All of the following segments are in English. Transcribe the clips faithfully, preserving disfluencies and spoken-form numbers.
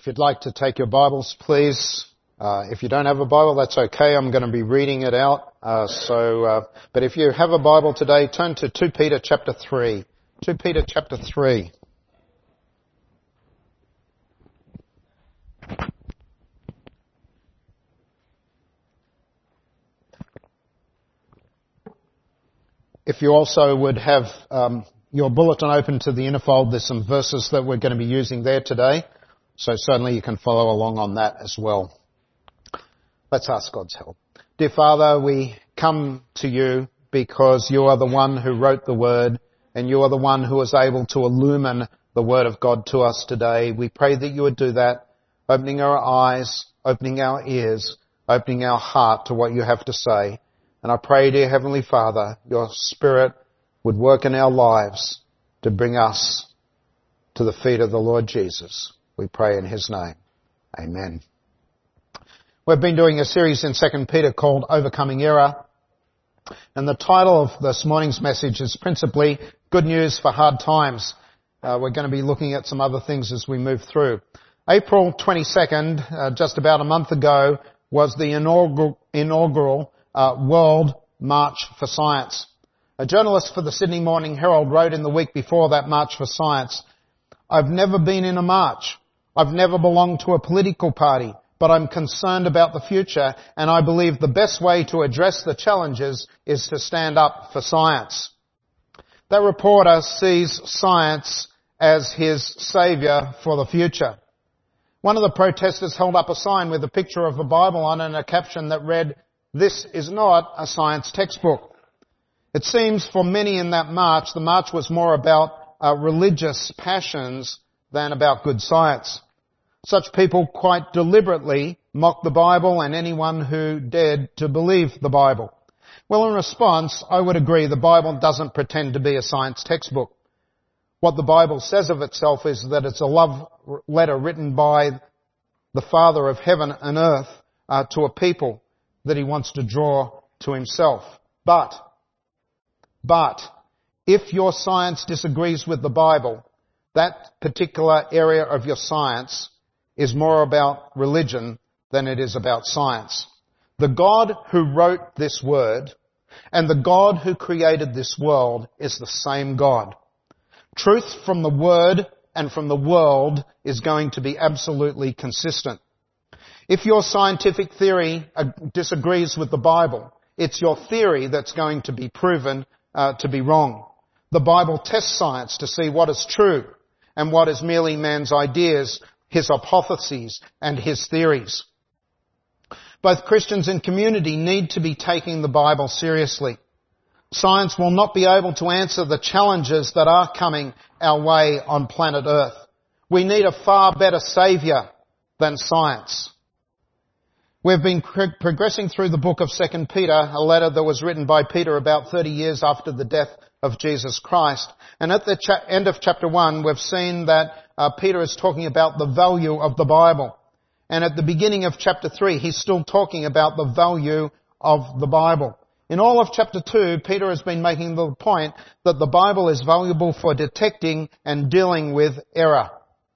If you'd like to take your Bibles, please. Uh, if you don't have a Bible, that's okay. I'm going to be reading it out. Uh, so, uh, but if you have a Bible today, turn to Second Peter chapter three. Second Peter chapter three. If you also would have um, your bulletin open to the innerfold, there's some verses that we're going to be using there today. So certainly you can follow along on that as well. Let's ask God's help. Dear Father, we come to you because you are the one who wrote the Word and you are the one who is able to illumine the Word of God to us today. We pray that you would do that, opening our eyes, opening our ears, opening our heart to what you have to say. And I pray, dear Heavenly Father, your Spirit would work in our lives to bring us to the feet of the Lord Jesus. We pray in His name. Amen. We've been doing a series in Second Peter called Overcoming Error. And the title of this morning's message is principally Good News for Hard Times. Uh, we're going to be looking at some other things as we move through. April twenty-second, uh, just about a month ago, was the inaugural, inaugural uh, World March for Science. A journalist for the Sydney Morning Herald wrote in the week before that March for Science, "I've never been in a march. I've never belonged to a political party, but I'm concerned about the future, and I believe the best way to address the challenges is to stand up for science." That reporter sees science as his saviour for the future. One of the protesters held up a sign with a picture of a Bible on it and a caption that read, "This is not a science textbook." It seems for many in that march, the march was more about uh, religious passions than about good science. Such people quite deliberately mock the Bible and anyone who dared to believe the Bible. Well, in response, I would agree the Bible doesn't pretend to be a science textbook. What the Bible says of itself is that it's a love letter written by the Father of heaven and earth uh, to a people that He wants to draw to Himself. But, but, if your science disagrees with the Bible, that particular area of your science is more about religion than it is about science. The God who wrote this word and the God who created this world is the same God. Truth from the word and from the world is going to be absolutely consistent. If your scientific theory disagrees with the Bible, it's your theory that's going to be proven uh, to be wrong. The Bible tests science to see what is true and what is merely man's ideas, his hypotheses and his theories. Both Christians and community need to be taking the Bible seriously. Science will not be able to answer the challenges that are coming our way on planet Earth. We need a far better saviour than science. We've been pro- progressing through the book of Second Peter, a letter that was written by Peter about thirty years after the death of Jesus Christ. And at the cha- end of chapter one, we've seen that uh, Peter is talking about the value of the Bible. And at the beginning of chapter three, he's still talking about the value of the Bible. In all of chapter two, Peter has been making the point that the Bible is valuable for detecting and dealing with error.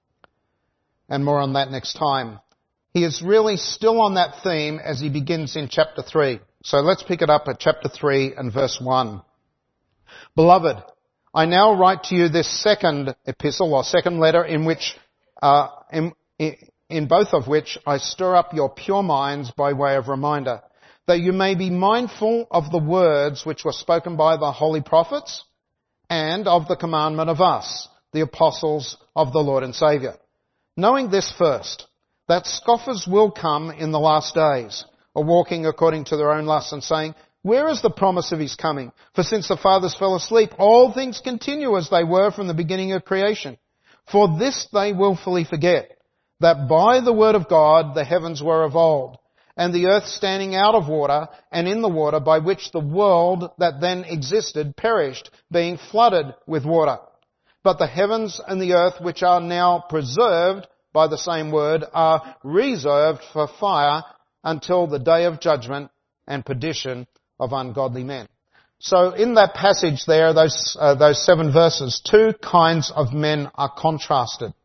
And more on that next time. He is really still on that theme as he begins in chapter three. So let's pick it up at chapter three and verse one. "Beloved, I now write to you this second epistle or second letter in which, uh, in, in both of which I stir up your pure minds by way of reminder, that you may be mindful of the words which were spoken by the holy prophets and of the commandment of us, the apostles of the Lord and Saviour. Knowing this first, that scoffers will come in the last days, or walking according to their own lusts and saying, where is the promise of His coming? For since the fathers fell asleep, all things continue as they were from the beginning of creation. For this they willfully forget, that by the word of God the heavens were of old, and the earth standing out of water and in the water, by which the world that then existed perished, being flooded with water. But the heavens and the earth, which are now preserved by the same word, are reserved for fire until the day of judgment and perdition of ungodly men." So in that passage there, those uh, those seven verses, two kinds of men are contrasted.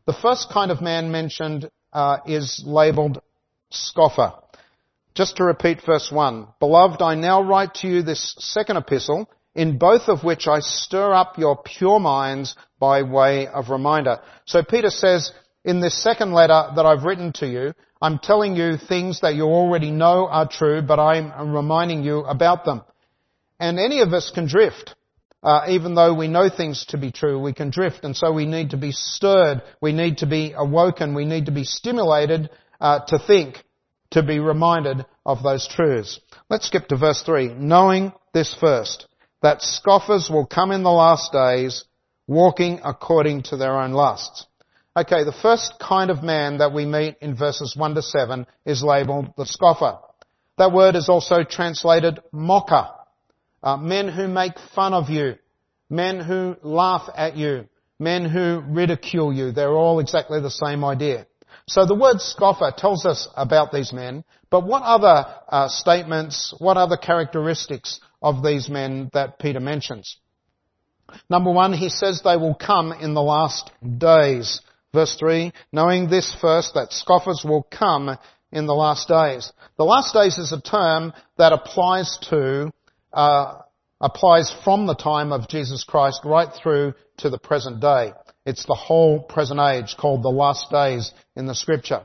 The first kind of man mentioned uh, is labelled scoffer. Just to repeat verse one, Beloved, I now write to you this second epistle, in both of which I stir up your pure minds by way of reminder. So Peter says, in this second letter that I've written to you, I'm telling you things that you already know are true, but I'm reminding you about them. And any of us can drift. Uh, even though we know things to be true, we can drift. And so we need to be stirred. We need to be awoken. We need to be stimulated uh, to think, to be reminded of those truths. Let's skip to verse three. Knowing this first, that scoffers will come in the last days, walking according to their own lusts. Okay, the first kind of man that we meet in verses one to seven is labelled the scoffer. That word is also translated mocker. Uh, men who make fun of you. Men who laugh at you. Men who ridicule you. They're all exactly the same idea. So the word scoffer tells us about these men, but what other uh, statements, what other characteristics of these men that Peter mentions? Number one, he says they will come in the last days. Verse three, knowing this first, that scoffers will come in the last days. The last days is a term that applies to, uh, applies from the time of Jesus Christ right through to the present day. It's the whole present age called the last days in the scripture.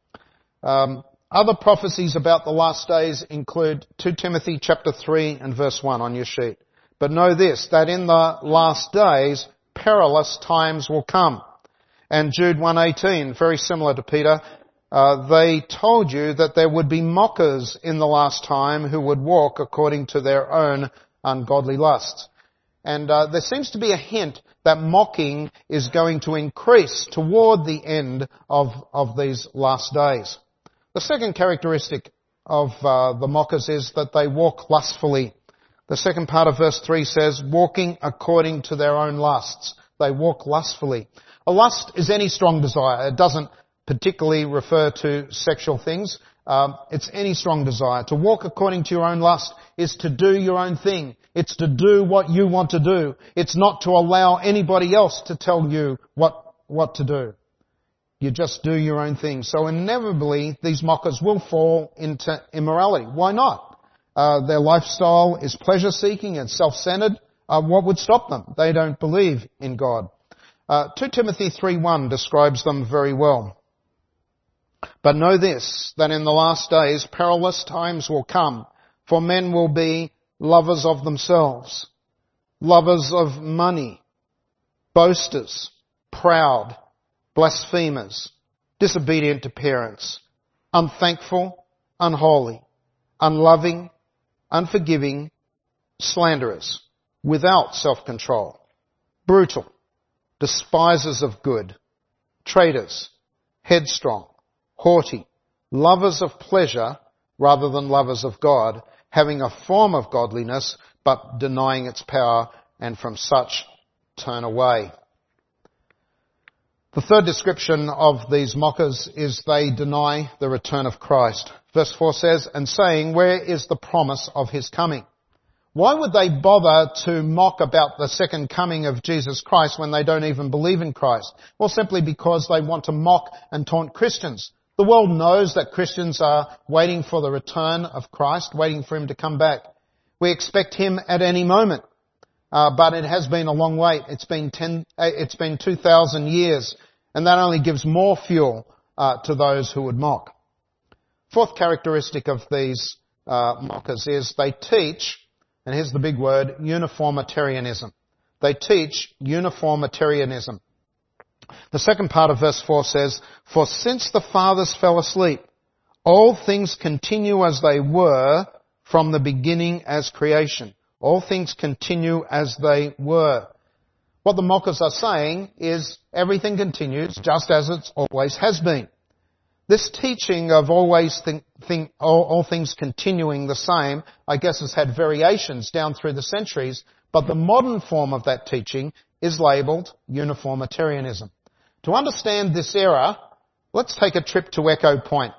Um, other prophecies about the last days include Second Timothy chapter three and verse one on your sheet. But know this, that in the last days perilous times will come. And Jude one eighteen, very similar to Peter, uh, they told you that there would be mockers in the last time who would walk according to their own ungodly lusts. And uh, there seems to be a hint that mocking is going to increase toward the end of, of these last days. The second characteristic of uh, the mockers is that they walk lustfully. The second part of verse three says, walking according to their own lusts. They walk lustfully. A lust is any strong desire. It doesn't particularly refer to sexual things. Um, it's any strong desire. To walk according to your own lust is to do your own thing. It's to do what you want to do. It's not to allow anybody else to tell you what, what to do. You just do your own thing. So inevitably, these mockers will fall into immorality. Why not? Uh, their lifestyle is pleasure-seeking and self-centered. Uh, what would stop them? They don't believe in God. Uh, Second Timothy three one describes them very well. But know this, that in the last days perilous times will come, for men will be lovers of themselves, lovers of money, boasters, proud, blasphemers, disobedient to parents, unthankful, unholy, unloving, unforgiving, slanderers, without self-control, brutal, despisers of good, traitors, headstrong, haughty, lovers of pleasure rather than lovers of God, having a form of godliness but denying its power, and from such turn away. The third description of these mockers is they deny the return of Christ. Verse four says, and saying, where is the promise of his coming? Why would they bother to mock about the second coming of Jesus Christ when they don't even believe in Christ? Well, simply because they want to mock and taunt Christians. The world knows that Christians are waiting for the return of Christ, waiting for him to come back. We expect him at any moment, uh, but it has been a long wait. It's been ten, it's been two thousand years, and that only gives more fuel uh, to those who would mock. Fourth characteristic of these uh, mockers is they teach, and here's the big word, uniformitarianism. They teach uniformitarianism. The second part of verse four says, for since the fathers fell asleep, all things continue as they were from the beginning as creation. All things continue as they were. What the mockers are saying is everything continues just as it always has been. This teaching of always think, think, all, all things continuing the same, I guess has had variations down through the centuries, but the modern form of that teaching is labelled uniformitarianism. To understand this era, let's take a trip to Echo Point.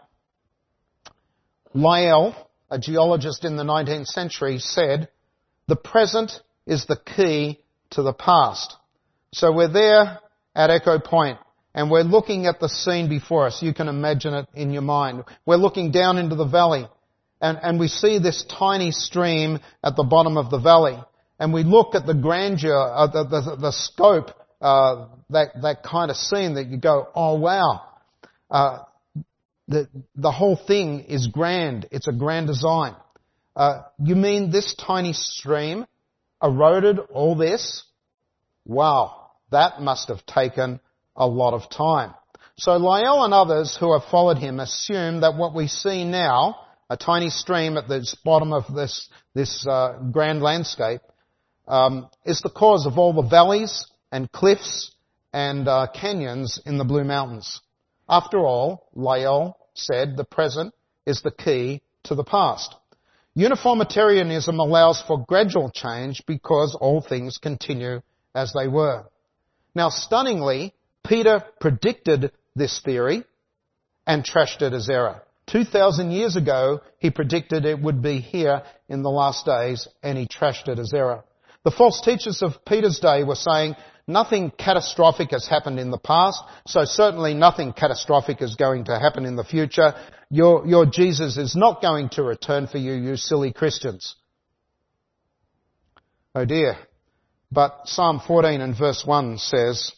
Lyell, a geologist in the nineteenth century, said, the present is the key to the past. So we're there at Echo Point, And we're looking at the scene before us. You can imagine it in your mind. We're looking down into the valley. And, and we see this tiny stream at the bottom of the valley. And we look at the grandeur, uh, the, the, the scope, uh, that, that kind of scene that you go, oh wow. Uh, the, the whole thing is grand. It's a grand design. Uh, you mean this tiny stream eroded all this? Wow. That must have taken a lot of time. So Lyell and others who have followed him assume that what we see now, a tiny stream at the bottom of this, this, uh, grand landscape, um, is the cause of all the valleys and cliffs and, uh, canyons in the Blue Mountains. After all, Lyell said the present is the key to the past. Uniformitarianism allows for gradual change because all things continue as they were. Now, stunningly, Peter predicted this theory and trashed it as error. Two thousand years ago, he predicted it would be here in the last days, and he trashed it as error. The false teachers of Peter's day were saying nothing catastrophic has happened in the past, so certainly nothing catastrophic is going to happen in the future. Your, your Jesus is not going to return for you, you silly Christians. Oh dear. But Psalm fourteen and verse one says,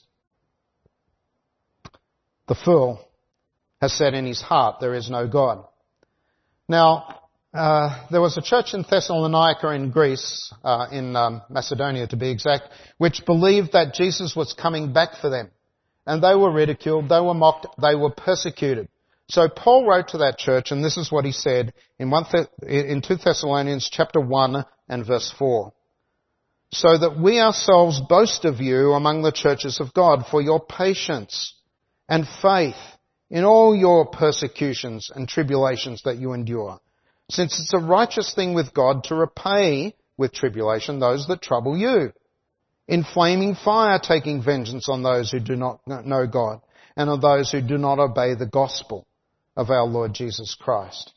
the fool has said in his heart, there is no God. Now, uh, there was a church in Thessalonica in Greece, uh, in um, Macedonia to be exact, which believed that Jesus was coming back for them. And they were ridiculed, they were mocked, they were persecuted. So Paul wrote to that church, and this is what he said in, one Th- in two Thessalonians chapter one and verse four. So that we ourselves boast of you among the churches of God for your patience and faith in all your persecutions and tribulations that you endure, since it's a righteous thing with God to repay with tribulation those that trouble you, in flaming fire taking vengeance on those who do not know God and on those who do not obey the gospel of our Lord Jesus Christ.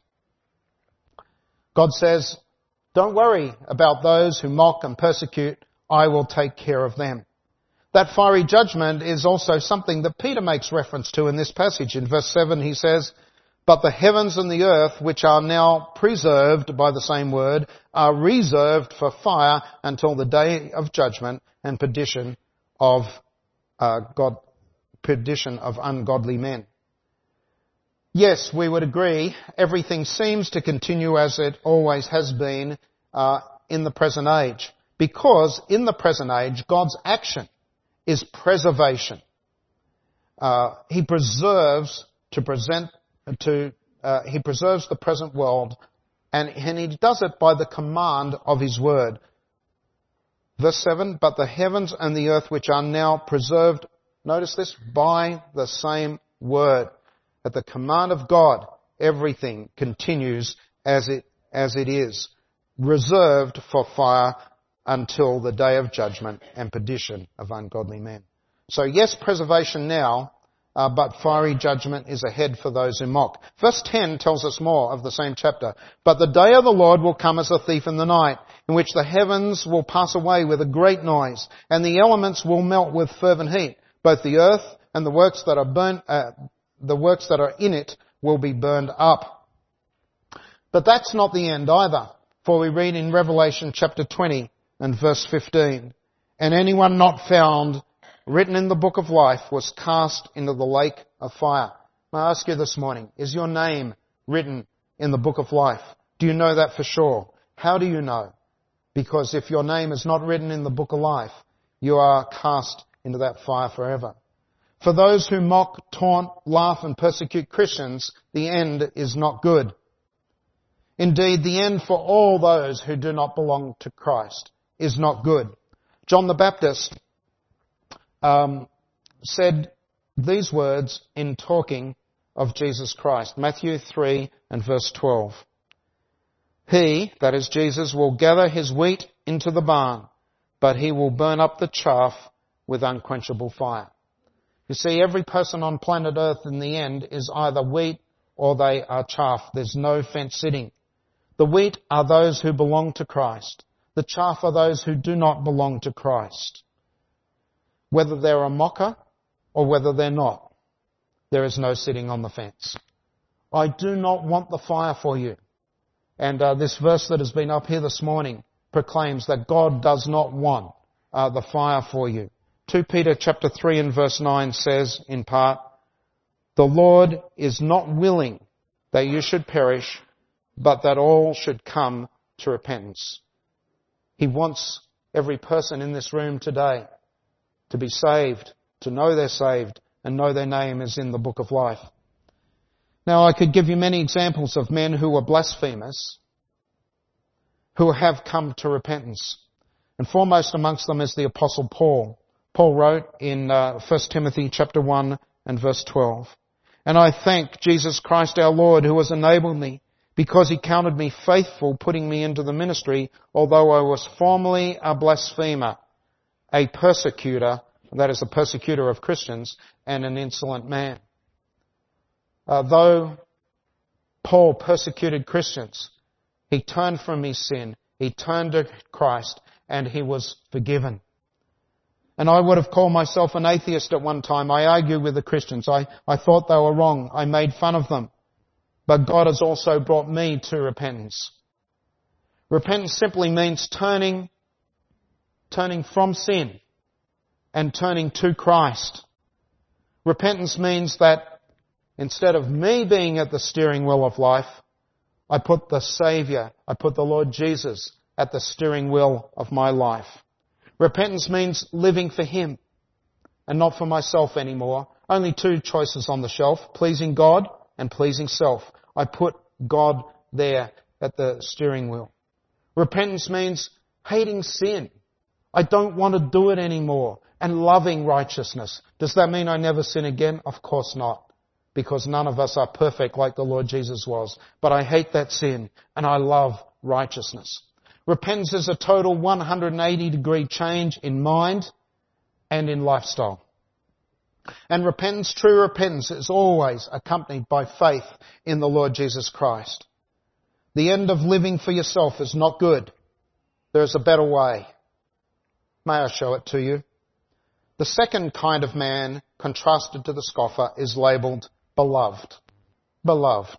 God says, don't worry about those who mock and persecute. I will take care of them. That fiery judgment is also something that Peter makes reference to in this passage. In verse seven he says, but the heavens and the earth, which are now preserved by the same word, are reserved for fire until the day of judgment and perdition of uh, God, perdition of ungodly men. Yes, we would agree, everything seems to continue as it always has been uh, in the present age. Because in the present age, God's action is preservation. Uh, he preserves to present to uh, he preserves the present world, and, and he does it by the command of his word. Verse seven, but the heavens and the earth which are now preserved, notice this, by the same word. At the command of God, everything continues as it as it is, reserved for fire until the day of judgment and perdition of ungodly men. So yes, preservation now, uh, but fiery judgment is ahead for those who mock. Verse ten tells us more of the same chapter. But the day of the Lord will come as a thief in the night, in which the heavens will pass away with a great noise, and the elements will melt with fervent heat. Both the earth and the works that are burnt, uh, the works that are in it will be burned up. But that's not the end either, for we read in Revelation chapter twenty, and verse fifteen, and anyone not found written in the book of life was cast into the lake of fire. May I ask you this morning, is your name written in the book of life? Do you know that for sure? How do you know? Because if your name is not written in the book of life, you are cast into that fire forever. For those who mock, taunt, laugh and persecute Christians, the end is not good. Indeed, the end for all those who do not belong to Christ is not good. John the Baptist um, said these words in talking of Jesus Christ. Matthew three and verse twelve. He, that is Jesus, will gather his wheat into the barn, but he will burn up the chaff with unquenchable fire. You see, every person on planet Earth in the end is either wheat or they are chaff. There's no fence sitting. The wheat are those who belong to Christ. The chaff are those who do not belong to Christ. Whether they're a mocker or whether they're not. there is no sitting on the fence. I do not want the fire for you. And uh, this verse that has been up here this morning proclaims that God does not want uh, the fire for you. Second Peter chapter three and verse nine says, in part, "The Lord is not willing that you should perish, but that all should come to repentance." He wants every person in this room today to be saved, to know they're saved, and know their name is in the book of life. Now, I could give you many examples of men who were blasphemers, who have come to repentance. And foremost amongst them is the Apostle Paul. Paul wrote in uh, First Timothy chapter one and verse twelve, "And I thank Jesus Christ our Lord, who has enabled me, because he counted me faithful, putting me into the ministry, although I was formerly a blasphemer, a persecutor," that is, a persecutor of Christians, "and an insolent man." Uh, though Paul persecuted Christians, he turned from his sin, he turned to Christ, and he was forgiven. And I would have called myself an atheist at one time. I argued with the Christians. I, I thought they were wrong. I made fun of them. But God has also brought me to repentance. Repentance simply means turning, turning from sin and turning to Christ. Repentance means that instead of me being at the steering wheel of life, I put the Saviour, I put the Lord Jesus at the steering wheel of my life. Repentance means living for Him and not for myself anymore. Only two choices on the shelf, pleasing God and pleasing self. I put God there at the steering wheel. Repentance means hating sin. I don't want to do it anymore, and loving righteousness. Does that mean I never sin again? Of course not, because none of us are perfect like the Lord Jesus was. But I hate that sin, and I love righteousness. Repentance is a total one hundred eighty degree change in mind and in lifestyle. And repentance, true repentance, is always accompanied by faith in the Lord Jesus Christ. The end of living for yourself is not good. There is a better way. May I show it to you? The second kind of man, contrasted to the scoffer, is labelled beloved. Beloved.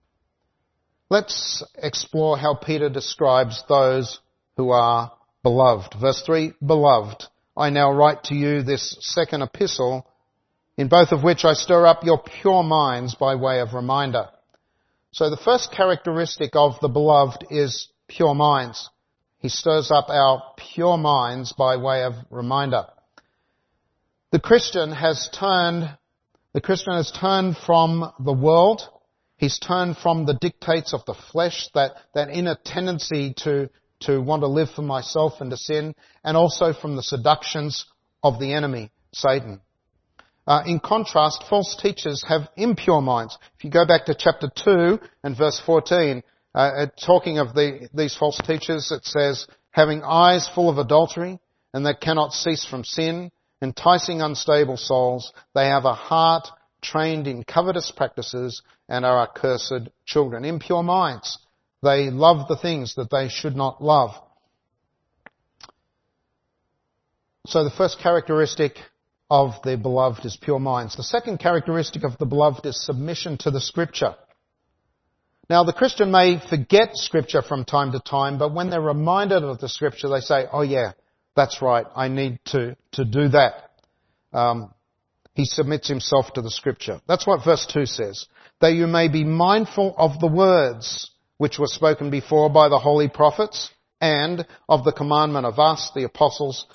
Let's explore how Peter describes those who are beloved. Verse three, "Beloved, I now write to you this second epistle, in both of which I stir up your pure minds by way of reminder." So the first characteristic of the beloved is pure minds. He stirs up our pure minds by way of reminder. The Christian has turned, the Christian has turned from the world. He's turned from the dictates of the flesh, that, that inner tendency to, to want to live for myself and to sin, and also from the seductions of the enemy, Satan. Uh, in contrast, false teachers have impure minds. If you go back to chapter two and verse fourteen, uh, talking of the, these false teachers, it says, "Having eyes full of adultery, and that cannot cease from sin, enticing unstable souls, they have a heart trained in covetous practices and are accursed children." Impure minds. They love the things that they should not love. So the first characteristic of the beloved is pure minds. The second characteristic of the beloved is submission to the Scripture. Now, the Christian may forget Scripture from time to time, but when they're reminded of the Scripture, they say, "Oh yeah, that's right, I need to, to do that." Um, he submits himself to the Scripture. That's what verse two says. "That you may be mindful of the words which were spoken before by the holy prophets, and of the commandment of us, the apostles,